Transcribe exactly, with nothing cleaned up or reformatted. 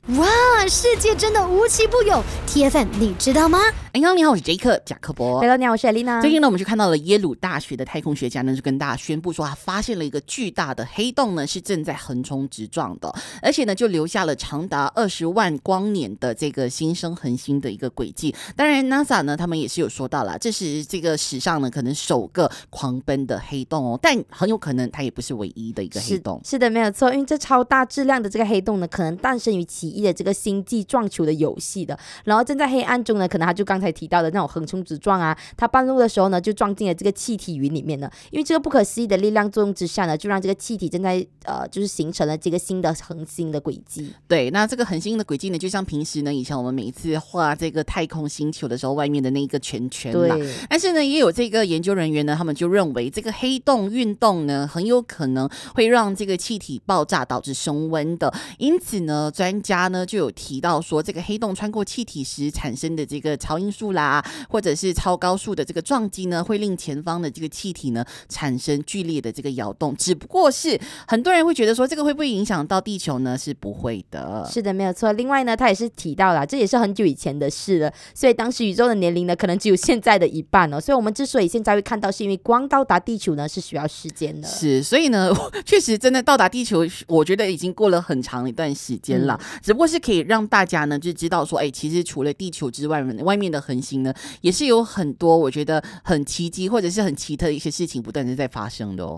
哇，世界真的无奇不有 ！T F M 你知道吗？ 安康你好，我是杰克贾克伯。 Hello， 你好，我是艾丽娜。 最近呢，我们就看到了耶鲁大学的太空学家呢，就跟大家宣布说，他发现了一个巨大的黑洞呢，是正在横冲直撞的，而且呢，就留下了长达二十万光年的这个新生恒星的一个轨迹。当然 ，NASA 呢，他们也是有说到啦，这是这个史上呢可能首个狂奔的黑洞哦，但很有可能它也不是唯一的一个黑洞。 是, 是的，没有错，因为这超大质量的这个黑洞呢，可能诞生于奇异的这个星际撞球的游戏的，然后正在黑暗中呢，可能他就刚才提到的那种横冲直撞啊，他半路的时候呢，就撞进了这个气体云里面呢，因为这个不可思议的力量作用之下呢，就让这个气体正在呃，就是形成了这个新的恒星的轨迹。 对，那这个恒星的轨迹呢，就像平时呢，以前我们每一次画这个太空星球的时候，外面的那一个圈圈啦。但是呢，也有这个研究人员呢，他们就认为这个黑洞运动呢，很有可能会让这个气体爆炸，导致升温的。因此呢，专家呢就有提到说，这个黑洞穿过气体时产生的这个超音速啦，或者是超高速的这个撞击呢，会令前方的这个气体呢产生剧烈的这个摇动。只不过是很多人会觉得说，这个会不会影响到地球呢？是不会的。 是的，没有错。另外呢，他也是提到了，这也是很久以前的事了，所以当时宇宙的年龄呢，可能只有现在的一半哦。所以我们之所以现在会看到，是因为光到达地球呢是需要时间的。 是，所以呢，确实真的到达地球，我觉得已经过了很长一段时间了。嗯、只不过是可以让大家呢就知道说，哎，其实除了地球之外，外面的恒星呢，也是有很多我觉得很奇迹或者是很奇特的一些事情不断的在发生的哦。